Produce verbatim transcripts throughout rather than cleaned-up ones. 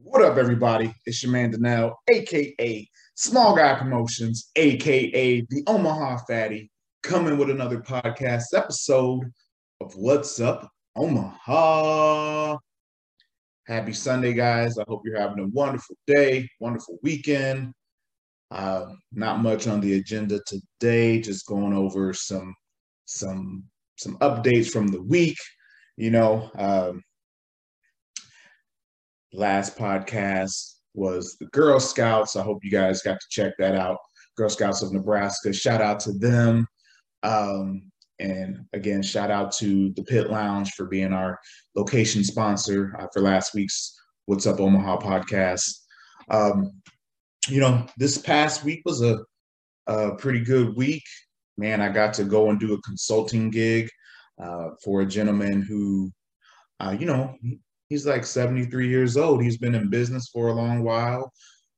What up, everybody? It's your man Danelle, aka Small Guy Promotions, aka the Omaha Fatty, coming with another podcast episode of What's Up Omaha. Happy Sunday, guys. I hope you're having a wonderful day, wonderful weekend. Uh, not much on the agenda today, just going over some some some updates from the week. You know, um, last podcast was the Girl Scouts. I hope you guys got to check that out. Girl Scouts of Nebraska. Shout out to them. Um, and again, shout out to the Pit Lounge for being our location sponsor uh, for last week's What's Up Omaha podcast. Um, you know, this past week was a, a pretty good week. Man, I got to go and do a consulting gig uh, for a gentleman who, uh, you know, he's like seventy-three years old. He's been in business for a long while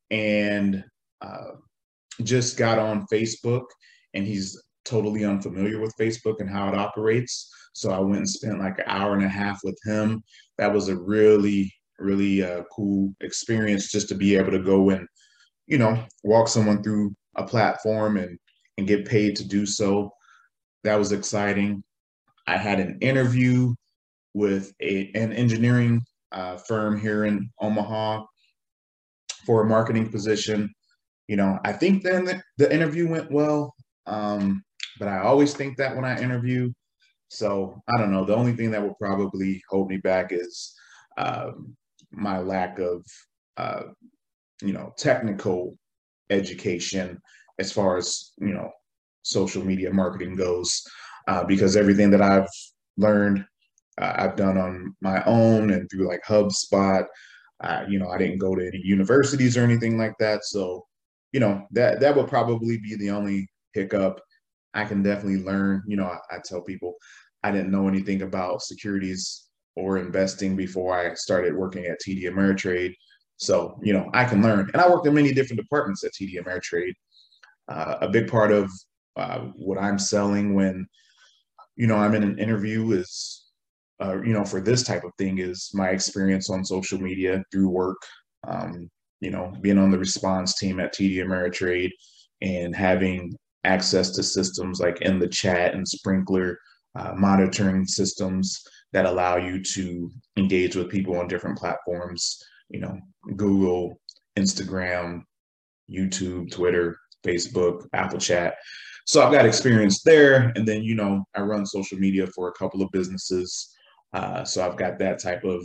and uh, just got on Facebook, and he's totally unfamiliar with Facebook and how it operates. So I went and spent like an hour and a half with him. That was a really, really uh, cool experience, just to be able to go and, you know, walk someone through a platform and, and get paid to do so. That was exciting. I had an interview with a, an engineering uh, firm here in Omaha for a marketing position. You know, I think then the, the interview went well, um, but I always think that when I interview. So I don't know. The only thing that will probably hold me back is um, my lack of, uh, you know, technical education as far as, you know, social media marketing goes, uh, because everything that I've learned uh, I've done on my own and through like HubSpot. Uh, you know, I didn't go to any universities or anything like that. So, you know, that that would probably be the only hiccup. I can definitely learn. You know, I, I tell people I didn't know anything about securities or investing before I started working at T D Ameritrade. So, you know, I can learn. And I worked in many different departments at T D Ameritrade. Uh, a big part of uh, what I'm selling when, you know, I'm in an interview is uh, you know, for this type of thing is my experience on social media through work, um, you know, being on the response team at T D Ameritrade and having access to systems like in the chat and Sprinkler uh, monitoring systems that allow you to engage with people on different platforms, you know, Google, Instagram, YouTube, Twitter, Facebook, Apple Chat. So I've got experience there. And then, you know, I run social media for a couple of businesses. Uh, so I've got that type of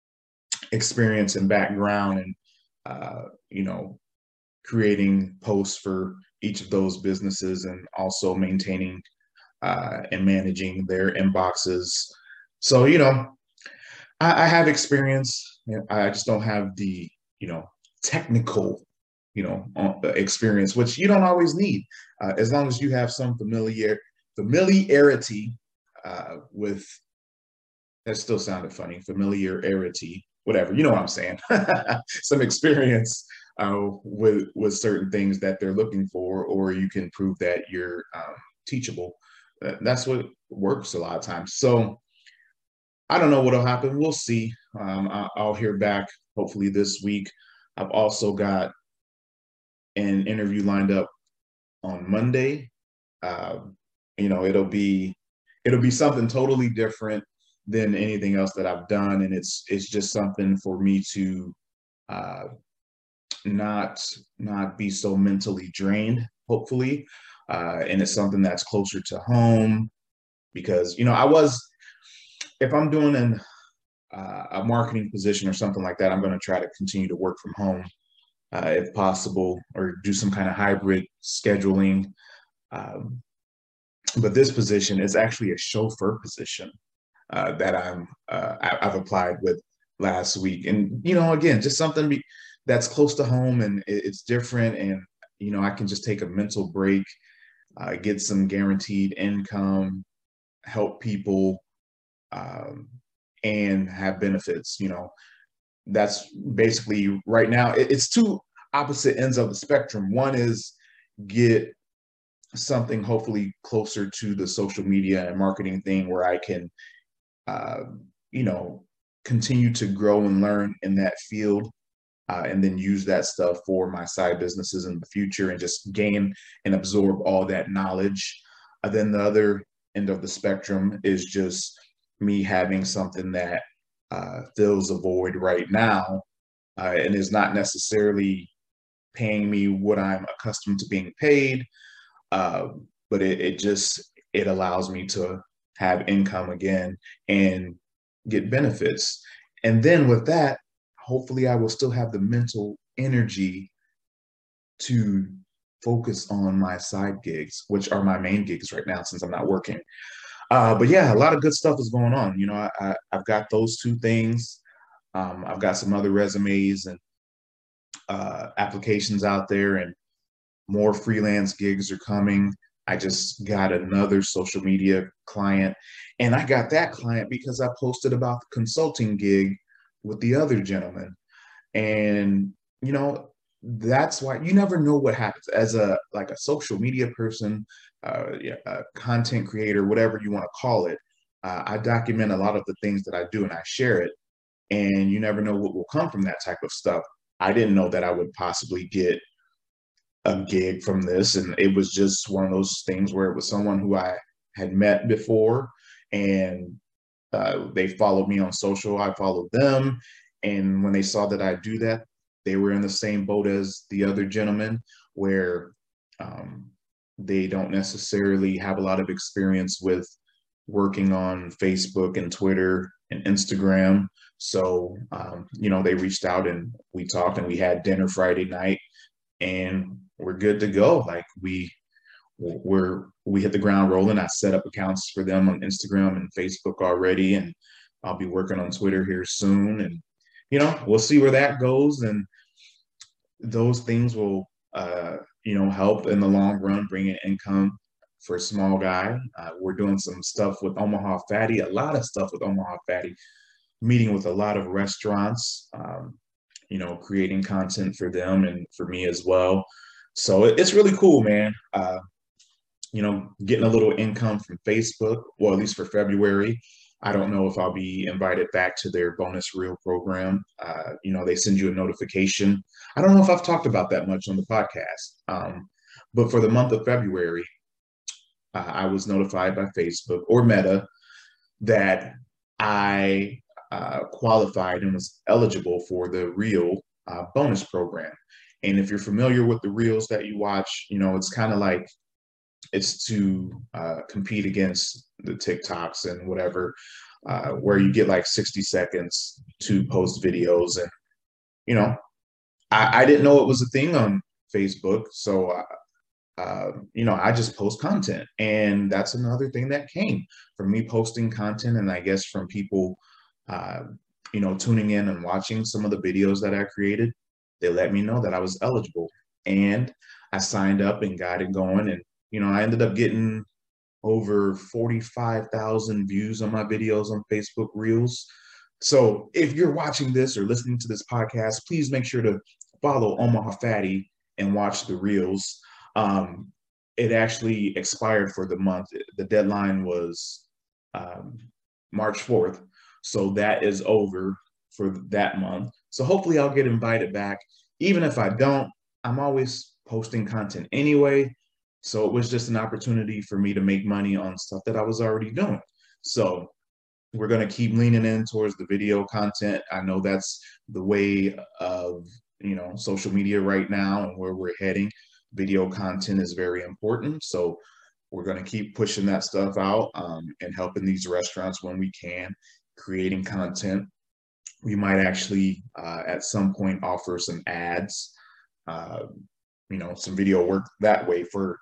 experience and background and, uh, you know, creating posts for each of those businesses and also maintaining uh, and managing their inboxes. So, you know, I, I have experience. I just don't have the, you know, technical, you know, uh, experience, which you don't always need, uh, as long as you have some familiar familiarity uh, with. That still sounded funny. Familiarity, whatever. You know what I'm saying. Some experience uh, with with certain things that they're looking for, or you can prove that you're um, teachable. Uh, that's what works a lot of times. So I don't know what'll happen. We'll see. Um, I, I'll hear back hopefully this week. I've also got an interview lined up on Monday. Uh, you know, it'll be it'll be something totally different than anything else that I've done, and it's it's just something for me to uh, not not be so mentally drained. Hopefully, uh, and it's something that's closer to home because you know I was if I'm doing an uh, a marketing position or something like that, I'm going to try to continue to work from home uh, if possible, or do some kind of hybrid scheduling. Um, but this position is actually a chauffeur position uh, that I'm uh, I, I've applied with last week, and you know, again, just something be, that's close to home and it, it's different, and you know, I can just take a mental break, uh, get some guaranteed income, help people, um, and have benefits. You know, that's basically right now. It, it's two opposite ends of the spectrum. One is get something hopefully closer to the social media and marketing thing where I can uh, you know, continue to grow and learn in that field uh, and then use that stuff for my side businesses in the future and just gain and absorb all that knowledge. And then the other end of the spectrum is just me having something that uh, fills a void right now, uh, and is not necessarily paying me what I'm accustomed to being paid, uh, but it, it just it allows me to have income again and get benefits. And then with that, hopefully I will still have the mental energy to focus on my side gigs, which are my main gigs right now since I'm not working. Uh, but yeah, a lot of good stuff is going on. You know, I, I, I've got those two things. Um, I've got some other resumes and uh, applications out there, and more freelance gigs are coming. I just got another social media client, and I got that client because I posted about the consulting gig with the other gentleman. And, you know, that's why you never know what happens as a like a social media person, uh, yeah, a content creator, whatever you want to call it. Uh, I document a lot of the things that I do and I share it, and you never know what will come from that type of stuff. I didn't know that I would possibly get a gig from this, and it was just one of those things where it was someone who I had met before, and uh, they followed me on social. I followed them, and when they saw that I do that, they were in the same boat as the other gentleman, where um, they don't necessarily have a lot of experience with working on Facebook and Twitter and Instagram. So, um, you know, they reached out and we talked and we had dinner Friday night, and we're good to go. Like we we're we hit the ground rolling. I set up accounts for them on Instagram and Facebook already, and I'll be working on Twitter here soon. And you know, we'll see where that goes. And those things will, uh, you know, help in the long run, bring in income for a small guy. Uh, we're doing some stuff with Omaha Fatty, a lot of stuff with Omaha Fatty, meeting with a lot of restaurants, um, you know, creating content for them and for me as well. So it, it's really cool, man. Uh, you know, getting a little income from Facebook, well, at least for February. I don't know if I'll be invited back to their bonus reel program. Uh, you know, they send you a notification. I don't know if I've talked about that much on the podcast, um, but for the month of February, uh, I was notified by Facebook or Meta that I uh, qualified and was eligible for the Reel uh, bonus program. And if you're familiar with the Reels that you watch, you know, it's kind of like it's to uh, compete against the TikToks and whatever, uh, where you get like sixty seconds to post videos. And, you know, I, I didn't know it was a thing on Facebook. So, uh, uh, you know, I just post content. And that's another thing that came from me posting content. And I guess from people, uh, you know, tuning in and watching some of the videos that I created, they let me know that I was eligible. And I signed up and got it going. And you know, I ended up getting over forty-five thousand views on my videos on Facebook Reels. So if you're watching this or listening to this podcast, please make sure to follow Omaha Fatty and watch the Reels. Um, it actually expired for the month. The deadline was um, March fourth. So that is over for that month. So hopefully I'll get invited back. Even if I don't, I'm always posting content anyway. So it was just an opportunity for me to make money on stuff that I was already doing. So we're going to keep leaning in towards the video content. I know that's the way of, you know, social media right now and where we're heading. Video content is very important. So we're going to keep pushing that stuff out, um, and helping these restaurants when we can, creating content. We might actually uh, at some point offer some ads, uh, you know, some video work that way for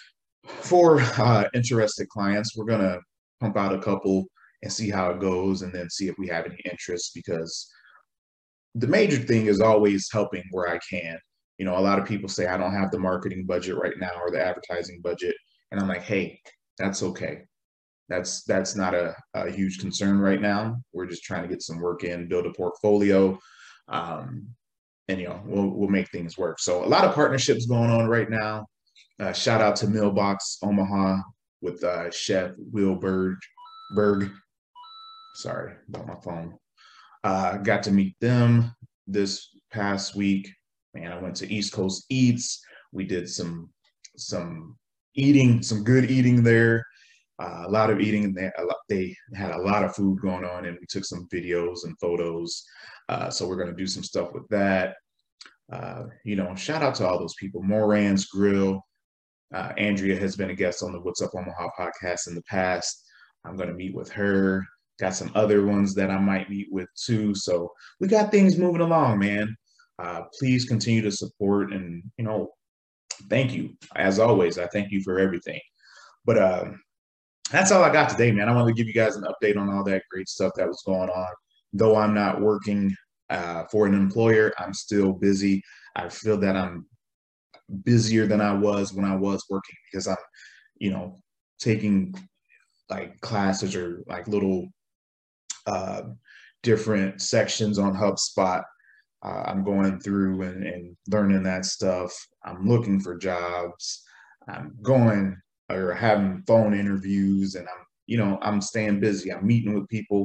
For uh, interested clients. We're going to pump out a couple and see how it goes, and then see if we have any interest, because the major thing is always helping where I can. You know, a lot of people say I don't have the marketing budget right now or the advertising budget. And I'm like, hey, that's okay. That's that's not a, a huge concern right now. We're just trying to get some work in, build a portfolio, um, and you know, we'll we'll make things work. So a lot of partnerships going on right now. Uh, shout out to Millbox Omaha with uh, Chef Will Berg. Berg. Sorry about my phone. Uh, got to meet them this past week, man, I went to East Coast Eats. We did some some eating, some good eating there. Uh, a lot of eating, and they, a lot, they had a lot of food going on, and we took some videos and photos. Uh, so we're going to do some stuff with that. Uh, you know, shout out to all those people. Moran's Grill. Uh, Andrea has been a guest on the What's Up Omaha podcast in the past. I'm going to meet with her. Got some other ones that I might meet with too. So we got things moving along, man. Uh, please continue to support, and, you know, thank you. As always, I thank you for everything. But uh, that's all I got today, man. I want to give you guys an update on all that great stuff that was going on. Though I'm not working uh, for an employer, I'm still busy. I feel that I'm busier than I was when I was working, because I'm, you know, taking like classes or like little uh, different sections on HubSpot. Uh, I'm going through and, and learning that stuff. I'm looking for jobs. I'm going or having phone interviews, and I'm, you know, I'm staying busy. I'm meeting with people.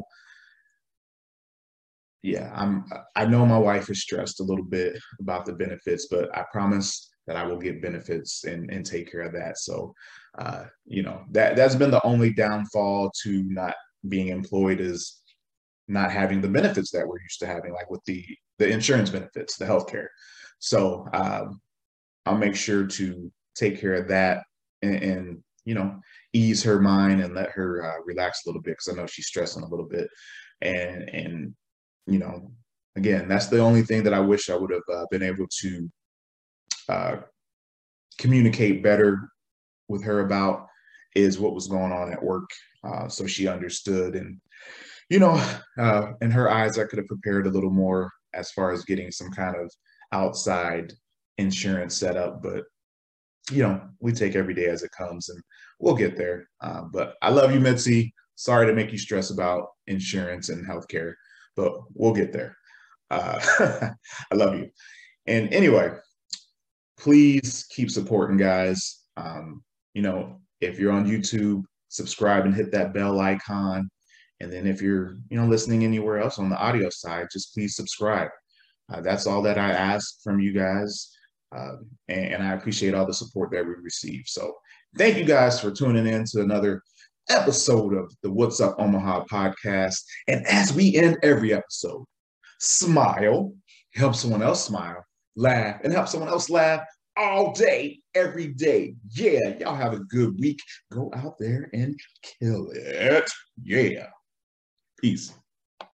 Yeah, I'm, I know my wife is stressed a little bit about the benefits, but I promise that I will get benefits and, and take care of that. So, uh, you know, that, that's been the only downfall to not being employed, is not having the benefits that we're used to having, like with the, the insurance benefits, the healthcare. So um, I'll make sure to take care of that, and, and you know, ease her mind and let her uh, relax a little bit, because I know she's stressing a little bit. And, and, you know, again, that's the only thing that I wish I would have uh, been able to uh, communicate better with her about, is what was going on at work. Uh, so she understood, and, you know, uh, in her eyes, I could have prepared a little more as far as getting some kind of outside insurance set up. But, you know, we take every day as it comes, and we'll get there. Uh, but I love you, Mitzi. Sorry to make you stress about insurance and healthcare, but we'll get there. Uh, I love you. And anyway, please keep supporting, guys. Um, you know, if you're on YouTube, subscribe and hit that bell icon. And then if you're, you know, listening anywhere else on the audio side, just please subscribe. Uh, that's all that I ask from you guys. Uh, and, and I appreciate all the support that we receive. So thank you guys for tuning in to another episode of the What's Up Omaha podcast. And as we end every episode, smile, help someone else smile, laugh, and help someone else laugh all day, every day. Yeah, y'all have a good week. Go out there and kill it. Yeah. Peace.